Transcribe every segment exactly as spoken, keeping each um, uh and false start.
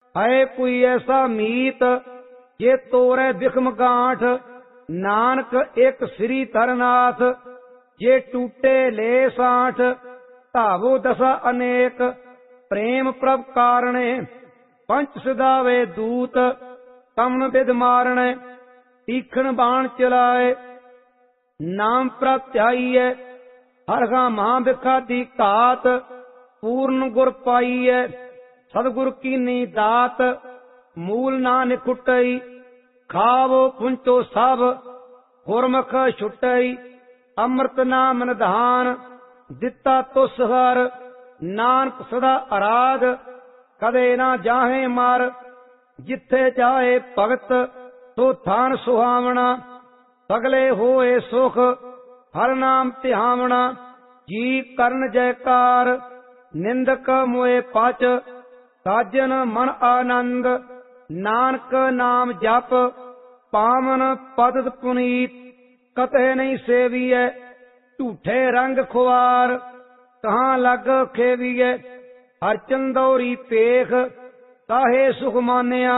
है कोई ऐसा मीत जे तोरे बिखम गांठ। नानक एक श्री तरनाथ जे टूटे ले साठ। धावो दशा अनेक प्रेम प्रभ कारणे। पंच सिधावे दूत कमन विद मारणे। तीखण बाण चलाए नाम प्रत्याईय। हरगा महाबिखा दी घात पूर्ण गुर पाईय। सतगुर की नी दात मूल ना निकुटई। खावो पुंचो सब गुरमुख छुटई। अमृत नाम निधान दिता तुस हर। नानक सदा आराध कदे ना जाहे मार। जिथे जाए भगत तो थान सुहावना। सगले होए सुख हर नाम तिहावना। जी करन जयकार निंदक मोए पच। साजन मन आनंद नानक नाम जप। पावन पद पुनीत कते नहीं सेविय। झूठे रंग खुआर कहाँ लग खेविय। हर चंदौरी पेख काहे सुख मानिया।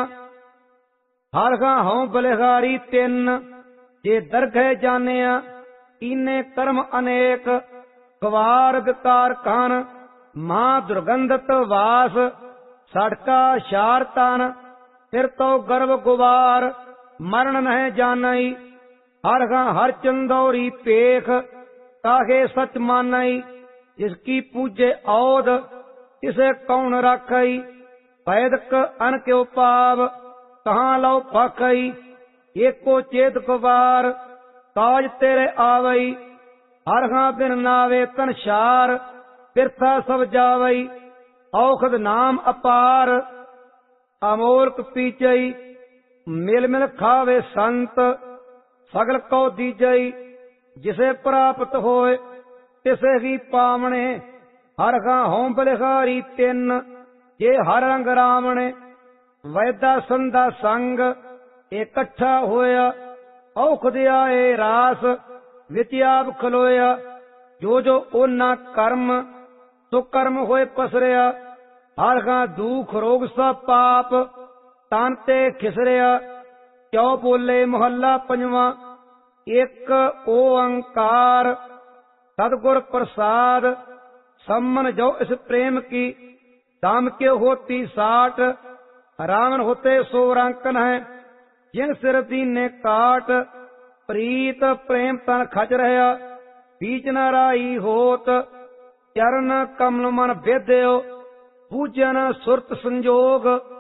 हर गा हों बलिहारी तिन जे दरगह जानिया। इन्ने कर्म अनेक गवार विकार कान। मां दुर्गंधत वास सड़का शार तन। फिर तो गर्व गुवार मरण नह जानई। हर गा हर चंदौरी पेख काहे सच मानई। जिसकी पूजे औध तिसे कौन राखई। पैदक अन क्यों पाव कहाँ लो पाखई। एको चेत कुवार काज तेरे आवई। हर गा बिन नावे तन शार बिरथा सब जावई। औखद नाम अपार अमोलक पीचई। मिल मिल खावे संत सगल को दीजई। जिसे प्राप्त होए तिसे ही पावणे। हर गा हों बलिहारी तिन जे हर रंग रावणे। वैदा संधा संग इकट्ठा होया। औखद आए रास विच आप खलोया। जो जो ओना कर्म सो कर्म होए पसरिया। हर गा दुख रोग सब पाप तन ते खिसरिया। क्यों बोले मोहल्ला पंजवा एक ओंकार। सतगुर प्रसाद सम्मन जो इस प्रेम की। दाम के होती साठ रावण होते सो रांकन है। जिन सिर दीने काट प्रीत प्रेम तन खच रहा। बीच न राई होत चरण कमल मन भेद्यो। पूजन सुरत संजोग